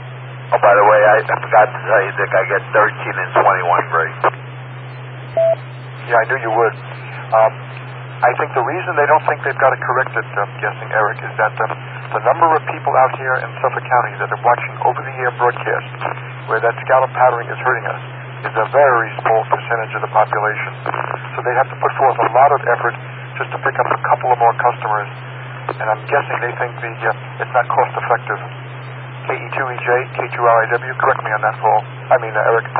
Oh, by the way, I, I forgot to tell you, Dick, I get thirteen and twenty-one grade. Yeah, I knew you would. Um, I think the reason they don't think they've got it corrected, I'm guessing, Eric, is that um, the number of people out here in Suffolk County that are watching over-the-air broadcasts where that scallop powdering is hurting us is a very small percentage of the population. So they have to put forth a lot of effort just to pick up a couple of more customers. And I'm guessing they think the uh, it's not cost-effective. K E two E J, K two R I W, correct me on that, Paul. I mean, uh, Eric.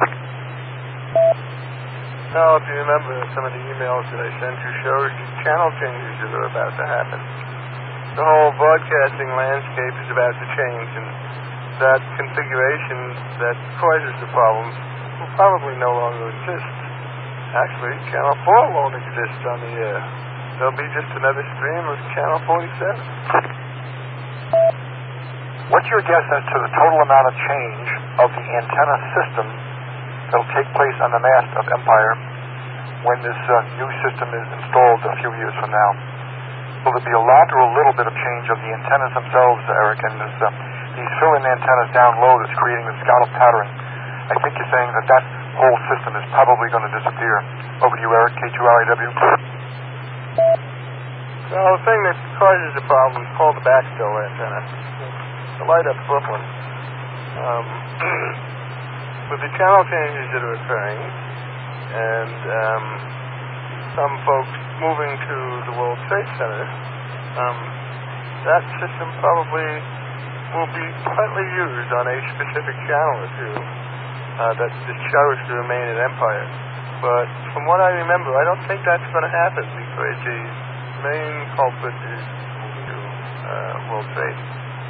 Now, if you remember, some of the emails that I sent you showed you channel changes that are about to happen. The whole broadcasting landscape is about to change, and that configuration that causes the problems will probably no longer exist. Actually, Channel four won't exist on the air. There'll be just another stream of Channel forty-seven. What's your guess as to the total amount of change of the antenna system that'll take place on the mast of Empire when this uh, new system is installed a few years from now? Will there be a lot or a little bit of change of the antennas themselves, Eric, and this, uh, these fill-in antennas down low that's creating the scallop patterning? I think you're saying that that whole system is probably going to disappear. Over to you, Eric, K two R I W. Well, the thing that causes the problem is called the backstow antenna. The light up Brooklyn. Um, with the channel changes that are occurring, and um, some folks moving to the World Trade Center, um, that system probably will be partly used on a specific channel or two uh, that chose to remain at Empire. But from what I remember, I don't think that's going to happen because the main culprit is moving to uh, World Trade.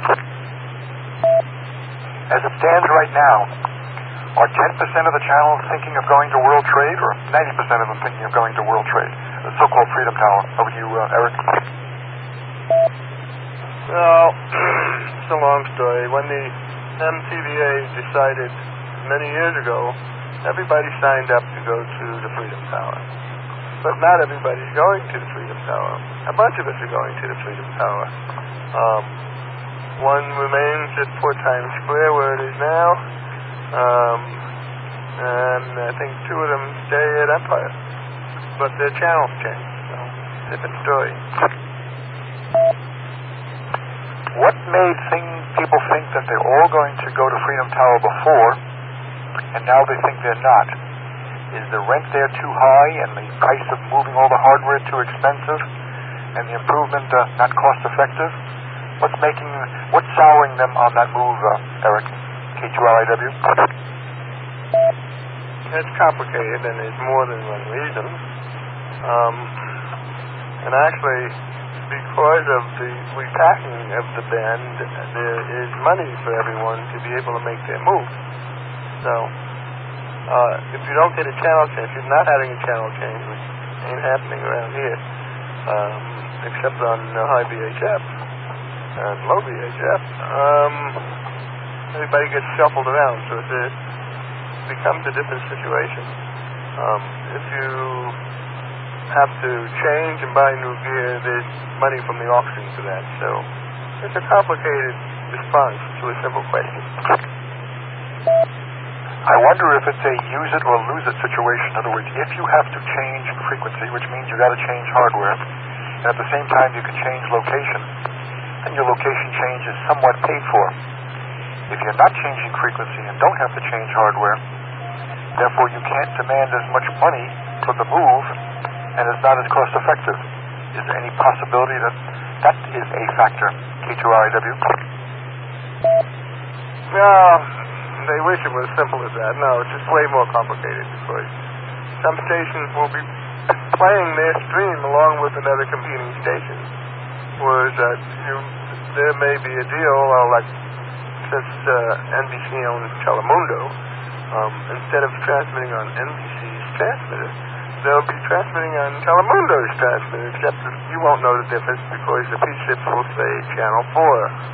As it stands right now, are ten percent of the channels thinking of going to World Trade, or ninety percent of them thinking of going to World Trade, the so-called Freedom Tower? Over to you, uh, Eric. Well, it's a long story. When the M T V A decided many years ago, everybody signed up to go to the Freedom Tower. But not everybody's going to the Freedom Tower. A bunch of us are going to the Freedom Tower. Um, one remains at Fort Times Square where it is now. Um, and I think two of them stay at Empire. But their channels change, so different story. What made thing, people think that they're all going to go to Freedom Tower before, and now they think they're not? Is the rent there too high, and the price of moving all the hardware too expensive, and the improvement uh, not cost effective? What's making, what's souring them on that move, uh, Eric? K two R I W. It's complicated, and there's more than one reason. Um, and actually, because of the repacking of the band, there is money for everyone to be able to make their move. So, uh, if you don't get a channel change, if you're not having a channel change, which ain't happening around here, um, except on uh, high V H F and low V H F, um, everybody gets shuffled around, so it uh, becomes a different situation. Um, if you have to change and buy new gear, there's money from the auction for that. So it's a complicated response to a simple question. I wonder if it's a use it or lose it situation. In other words, if you have to change frequency, which means you got to change hardware, and at the same time you can change location, then your location change is somewhat paid for. If you're not changing frequency and don't have to change hardware, therefore you can't demand as much money for the move, and it's not as cost effective. Is there any possibility that that is a factor? K two R I W. No, they wish it was as simple as that. No, it's just way more complicated because some stations will be playing their stream along with another competing station. Whereas uh, you, there may be a deal, uh, like since uh, N B C owns Telemundo, um, instead of transmitting on N B C's transmitter, they'll be transmitting on Telemundo's transmitter, except that you won't know the difference because the P S I Ps will say Channel four.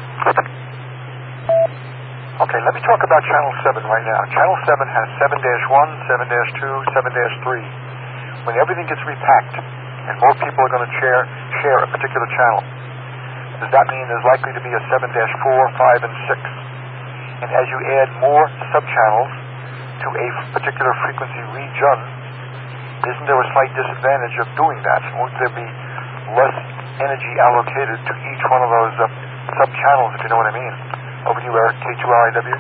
Okay, let me talk about Channel seven right now. Channel seven has seven dash one, seven dash two, seven dash three. When everything gets repacked and more people are going to share, share a particular channel, does that mean there's likely to be a seven dash four, five, and six? And as you add more subchannels to a particular frequency region, isn't there a slight disadvantage of doing that? Won't there be less energy allocated to each one of those uh, sub-channels, if you know what I mean? Over to you, Eric, K two R I W.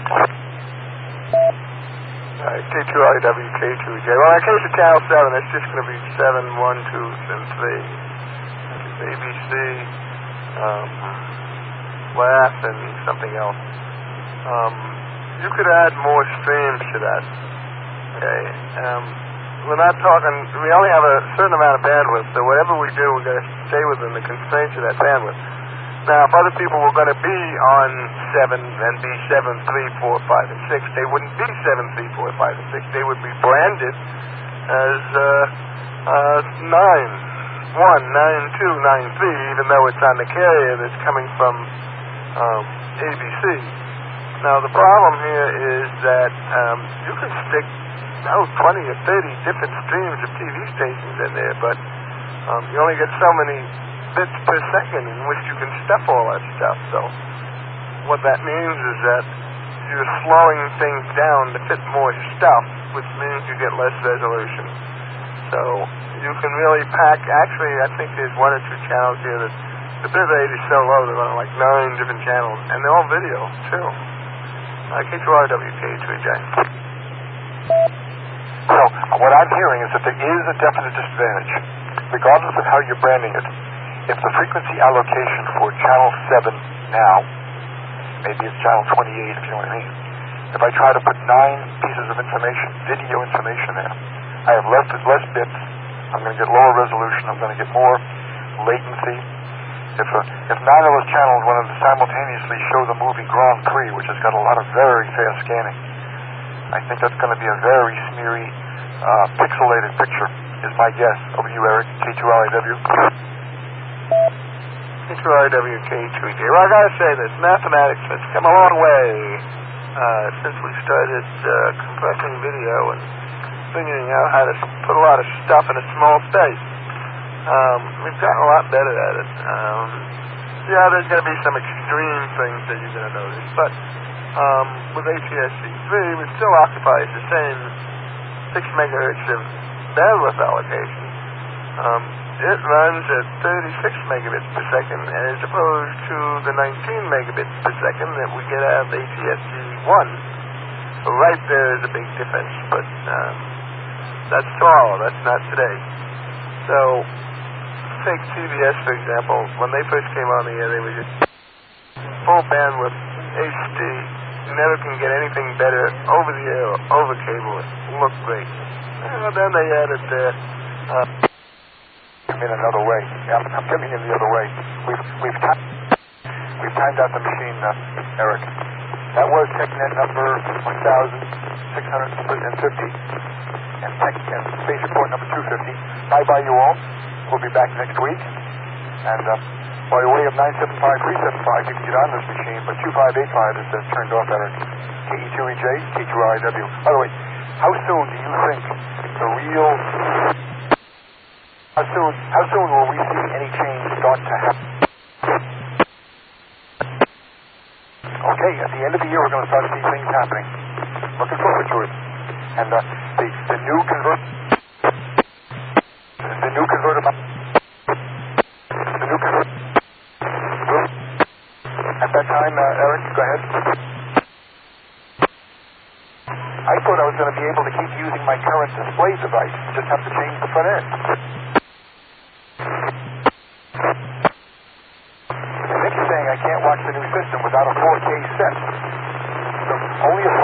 Uh, K two R I W, K two J. Well, in case of Channel seven, it's just going to be seven, one, two, and three. A B C, um, Laugh, and something else. Um, you could add more streams to that. Okay. Um, we're not talking, we only have a certain amount of bandwidth, so whatever we do, we've got to stay within the constraints of that bandwidth. Now, if other people were going to be on seven and be seven, three, four, five, and six, they wouldn't be seven, three, four, five, and six. They would be branded as uh, uh, nine, one, nine, two, nine, three, even though it's on the carrier that's coming from um, A B C. Now, the problem here is that um, you can stick, oh, twenty or thirty different streams of T V stations in there, but um, you only get so many bits per second in which you can stuff all that stuff. So what that means is that you're slowing things down to fit more stuff, which means you get less resolution. So you can really pack, actually I think there's one or two channels here that the bit rate is so low they're on like nine different channels, and they're all video too. Uh, K two R W, K two J. So what I'm hearing is that there is a definite disadvantage, regardless of how you're branding it. If the frequency allocation for channel seven now, maybe it's channel twenty-eight if you know what I mean, if I try to put nine pieces of information, video information there, I have less, less bits, I'm going to get lower resolution, I'm going to get more latency. If, uh, if nine of those channels wanted to simultaneously show the movie Grand Prix, which has got a lot of very fast scanning, I think that's going to be a very smeary, uh, pixelated picture, is my guess. Over to you, Eric, K two R I W. K two R I W, K two J. Well, I gotta say this, mathematics has come a long way uh, since we started uh, compressing video and figuring out how to put a lot of stuff in a small space. Um, we've gotten a lot better at it. Um, yeah, there's going to be some extreme things that you're going to notice, but um, with A T S C three, it still occupies the same six megahertz of bandwidth allocation. Um, it runs at thirty-six megabits per second as opposed to the nineteen megabits per second that we get out of A T S C one. So right there is a big difference, but um, that's tomorrow, that's not today. So take C B S, for example. When they first came on the air, they were just full bandwidth H D. You never can get anything better over the air or over cable. It looked great. And then they added the... Uh, Come in another way. Yeah, I'm, I'm coming in the other way. We've we've ti- we've timed out the machine, uh, Eric. That was TechNet number one thousand six hundred fifty and Tech and Space Report number two fifty. Bye bye, you all. We'll be back next week. And uh, by way of nine seven five three seven five, you can get on this machine, but two five eight five is uh, turned off, Eric. K E two E J, K two R I W. By the way, how soon do you think the real How soon, how soon will we see any change start to happen? Okay, at the end of the year, we're going to start seeing things happening. Looking forward to it. And uh, the, the new convert... The new converter... The new converter... At that time, uh, Eric, go ahead. I thought I was going to be able to keep using my current display device. Just have to change the front end. I can't watch the new system without a four K set. So only a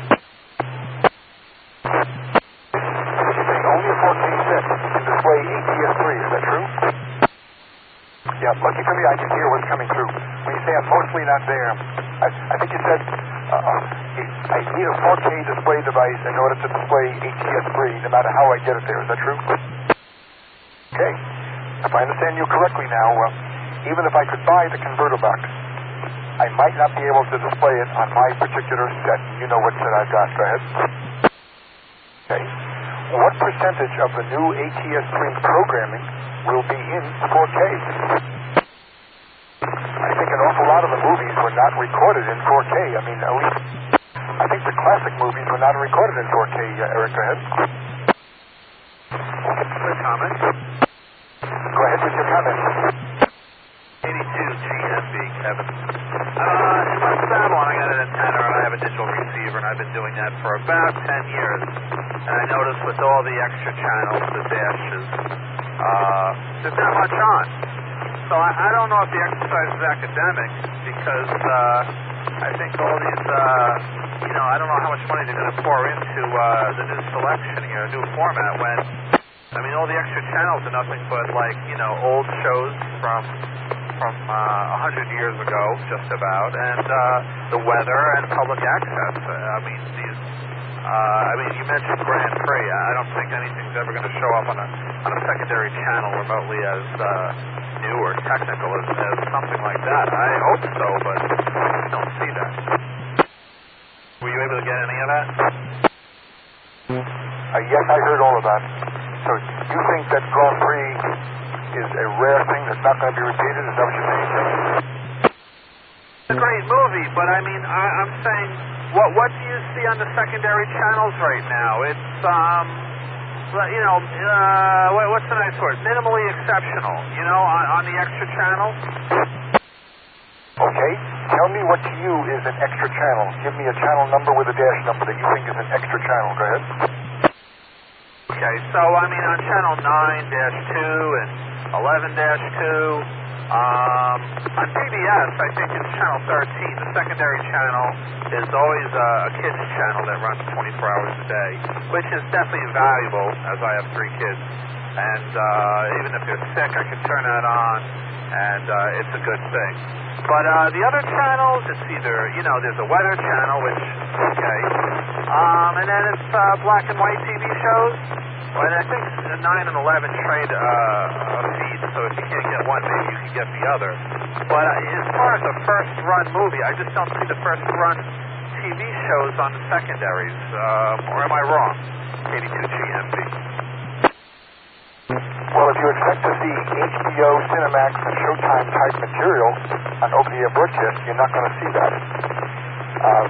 only a four K set can display A T S three. Is that true? Yeah, lucky for me, I can hear what's coming through. When you say I'm mostly not there, I, I think you said uh, I need a four K display device in order to display A T S three, no matter how I get it there. Is that true? Okay. If I understand you correctly now. Uh, Even if I could buy the converter box, I might not be able to display it on my particular set. You know what set I've got. Go ahead. Okay. What percentage of the new A T S three programming will be in four K? I think an awful lot of the movies were not not recorded in four K. I mean, at least I think the classic movies were not recorded in four K. Uh, Eric, go ahead. Quick comment. Go ahead with your comment. eighty-two G M B, Kevin. Uh, in West Babylon, I got an antenna and I have a digital receiver, and I've been doing that for about ten years. And I noticed with all the extra channels, the dashes, uh, there's not much on. So I, I don't know if the exercise is academic, because uh, I think all these, uh, you know, I don't know how much money they're going to pour into uh, the new selection here, new format, when, I mean, all the extra channels are nothing but, like, you know, old shows from from uh, one hundred years ago, just about, and uh, the weather and public access. Uh, I mean, these, uh, I mean, you mentioned Grand Prix. I don't think anything's ever going to show up on a on a secondary channel remotely as uh, new or technical as, as something like that. I hope so, but I don't see that. Were you able to get any of that? Uh, yes, I heard all of that. So you think that Grand Prix is a rare thing that's not going to be repeated? Is that what you're saying, Kevin? It's a great movie, but I mean, I, I'm saying, what what do you see on the secondary channels right now? It's, um, you know, uh, what, what's the nice word? Minimally exceptional, you know, on, on the extra channel. Okay, tell me what to you is an extra channel. Give me a channel number with a dash number that you think is an extra channel. Go ahead. Okay, so, I mean, on channel nine dash two and eleven dash two, um, on P B S, I think it's channel thirteen. The secondary channel is always a, a kids channel that runs twenty-four hours a day, which is definitely valuable, as I have three kids. And uh, even if they're sick, I can turn that on, and uh, it's a good thing. But uh, the other channels, it's either, you know, there's a weather channel, which, okay, um, and then it's uh, black and white T V shows. And I think nine and eleven trade uh, a feed, so if you can't get one, maybe you can get the other. But uh, as far as a first-run movie, I just don't see the first-run T V shows on the secondaries. Um, or am I wrong? eighty-two G M B. Well, if you expect to see H B O, Cinemax, and Showtime type material on over-the-air broadcast, you're not going to see that. Um,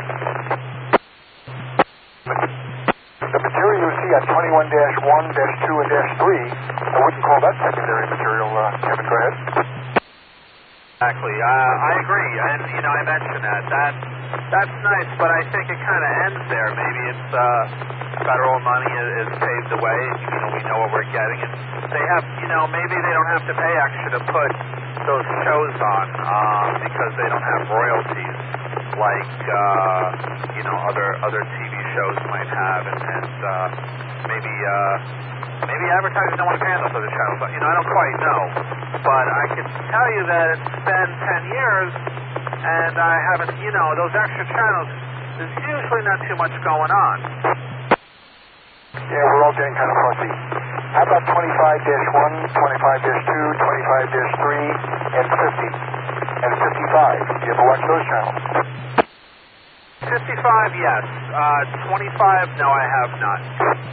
the material you see on twenty-one dash one, dash two, and dash three, I wouldn't call that secondary material. Uh, Kevin, go ahead. Exactly. Uh, I agree. And, you know, I mentioned that. That that's nice, but I think it kind of ends there. Maybe it's uh, federal money is, is paved the way. You know, we know what we're getting. And they have, you know, maybe they don't have to pay extra to put those shows on um, because they don't have royalties like, uh, you know, other other T V shows might have. And, and uh, maybe... Uh, Maybe advertisers don't want to pay on those other channels. You know, I don't quite know. But I can tell you that it's been ten years, and I haven't, you know, those extra channels, there's usually not too much going on. Yeah, we're all getting kind of fussy. How about twenty-five dash one, twenty-five dash two, twenty-five dash three, and fifty? And fifty-five. Do you ever watch those channels? fifty-five, yes. Uh, twenty-five, no, I have not.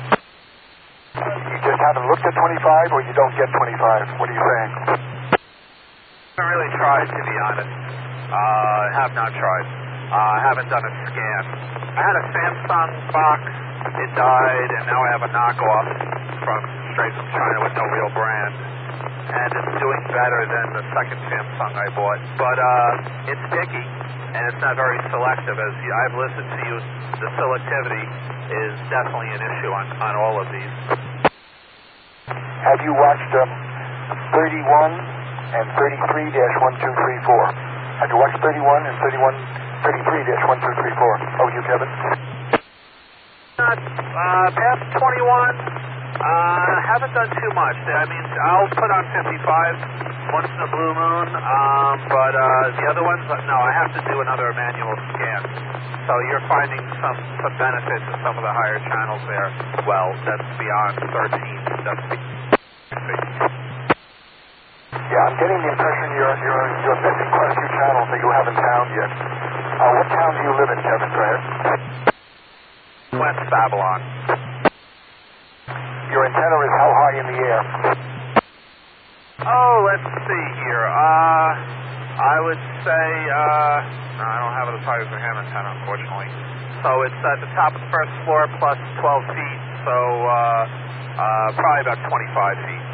You just haven't looked at twenty-five, or you don't get twenty-five? What are you saying? I haven't really tried, to be honest. Uh, have not tried. I uh, haven't done a scan. I had a Samsung box. It died, and now I have a knockoff from straight from China with no real brand. And it's doing better than the second Samsung I bought. But uh, it's picky, and it's not very selective. As you, I've listened to you, the selectivity is definitely an issue on, on all of these. Have you watched um, thirty-one and thirty-three dash one two three four? Have you watched thirty-one and thirty-one, thirty-three dash one two three four? Oh, you, Kevin? Not uh, past twenty-one. Uh, haven't done too much. I mean, I'll put on fifty-five once in a blue moon, um, but uh, the other ones, no, I have to do another manual scan. So you're finding some, some benefits in some of the higher channels there. Well, that's beyond thirteen. That's yeah, I'm getting the impression you're, you're, you're missing quite a few channels that you haven't found yet. Uh, what town do you live in, Kevin? Go ahead. West Babylon. Your antenna is how high in the air? Oh, let's see here. Uh, I would say, uh, no, I don't have it as high as the ham antenna, unfortunately. So it's at the top of the first floor plus twelve feet, so uh, uh, probably about twenty-five feet.